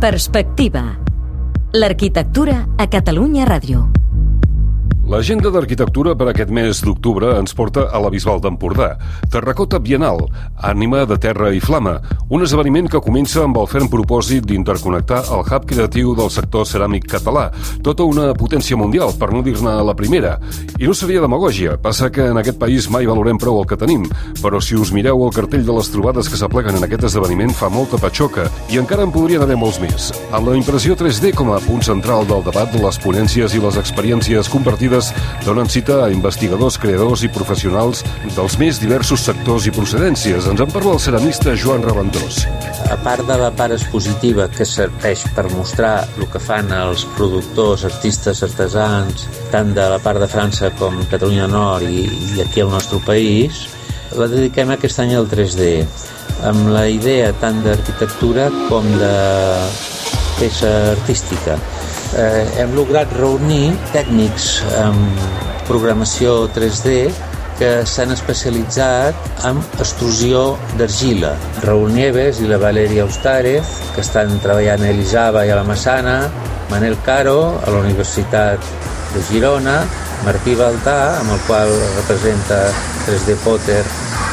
Perspectiva. L'arquitectura a Catalunya Ràdio. L'agenda d'arquitectura per aquest mes d'octubre ens porta a la Bisbal d'Empordà. Terracota Bienal, ànima de terra i flama, un esdeveniment que comença amb el ferm propòsit d'interconnectar el hub creatiu del sector ceràmic català, tota una potència mundial, per no dir-ne la primera. I no seria demagògia, passa que en aquest país mai valorem prou el que tenim, però si us mireu el cartell de les trobades que s'apleguen en aquest esdeveniment fa molta patxoca, i encara en podrien haver molts més. Amb la impressió 3D com a punt central del debat, les ponències i les experiències compartides donen cita a investigadors, creadors i professionals dels més diversos sectors i procedències. Ens en parla el ceramista Joan Raventós. A part de la part expositiva, que serveix per mostrar el que fan els productors, artistes, artesans, tant de la part de França com Catalunya Nord i aquí al nostre país, la dediquem aquest any al 3D, amb la idea tant d'arquitectura com de peça artística. Hem lograt reunir tècnics en programació 3D que s'han especialitzat en extrusió d'argila. Raúl Nieves i la Valeria Ustares, que estan treballant a Elisava i a la Massana, Manel Caro, a la Universitat de Girona, Martí Baltà, amb el qual representa 3D Potter,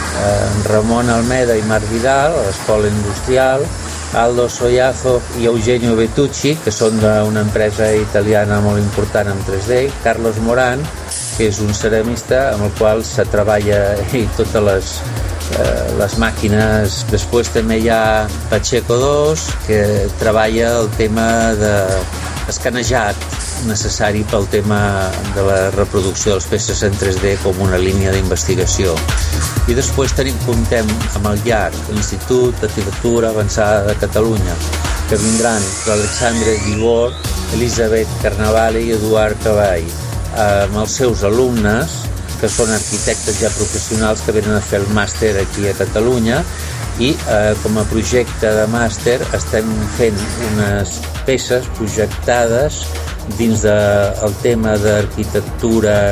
Ramon Almeda i Marc Vidal, a l'Escola Industrial, Aldo Soyazo i Eugenio Betucci, que són d'una empresa italiana molt important en 3D, Carlos Moran, que és un ceramista amb el qual se treballa totes les màquines. Després també hi ha Pacheco 2, que treballa el tema de escanejat necessari pel tema de la reproducció de les peces en 3D com una línia d'investigació. I després comptem amb el IAC, l'Institut d'Arquitectura Avançada de Catalunya, que vindran l'Alexandre Guibor, Elisabet Carnavale i Eduard Cavall, amb els seus alumnes, que són arquitectes ja professionals que venen a fer el màster aquí a Catalunya, i com a projecte de màster estem fent unes peces projectades dins del tema d'arquitectura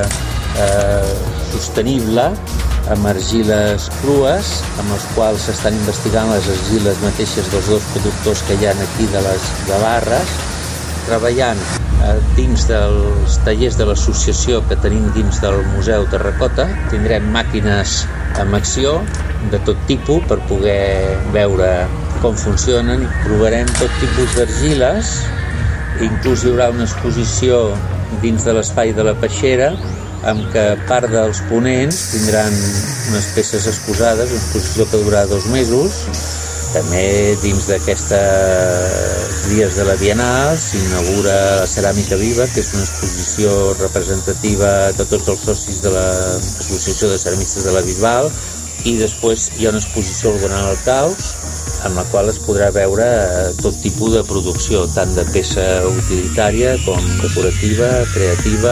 sostenible, amb argiles crues, amb els quals s'estan investigant les argiles mateixes dels dos productors que hi ha aquí de les Gavarres, treballant dins dels tallers de l'associació que tenim dins del Museu Terracota. Tindrem màquines amb acció de tot tipus per poder veure com funcionen i provarem tot tipus d'argiles. Inclús hi haurà una exposició dins de l'espai de la peixera amb què part dels ponents tindran unes peces exposades, una exposició que durarà 2 mesos. També dins d'aquestes dies de la Bienal s'inaugura la Ceràmica Viva, que és una exposició representativa de tots els socis de l'Associació de Ceramistes de la Bisbal, i després hi ha una exposició ordenant al caos, amb la qual es podrà veure tot tipus de producció, tant de peça utilitària com decorativa, creativa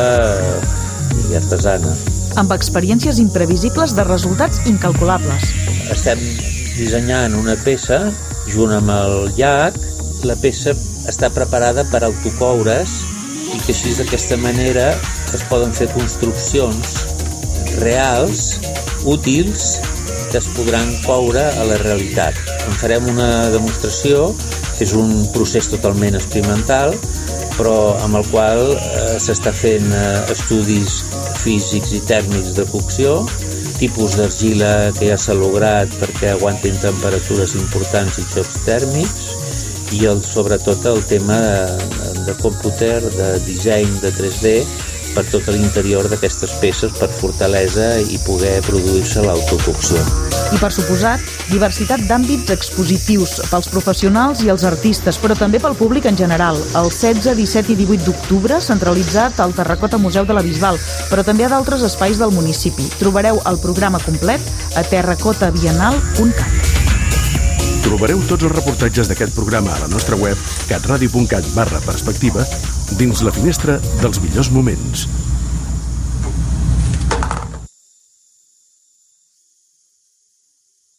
i artesana. Amb experiències imprevisibles de resultats incalculables. Estem dissenyant una peça junt amb el llac. La peça està preparada per autocoure's i que així d'aquesta manera es poden fer construccions reals, útils, que es podran coure a la realitat. En farem una demostració, que és un procés totalment experimental, però amb el qual s'està fent estudis físics i tèrmics de cocció, tipus d'argila que ja s'ha lograt perquè aguantin temperatures importants i xocs tèrmics, i sobretot el tema de còmputer, de disseny de 3D per tot l'interior d'aquestes peces per fortalesa i poder produir-se l'autococció. I per suposat, diversitat d'àmbits expositius pels professionals i els artistes, però també pel públic en general. El 16, 17 i 18 d'octubre, centralitzat al Terracota Museu de la Bisbal, però també a d'altres espais del municipi. Trobareu el programa complet a terracotabienal.cat. Trobareu tots els reportatges d'aquest programa a la nostra web catradio.cat/perspectiva dins la finestra dels millors moments.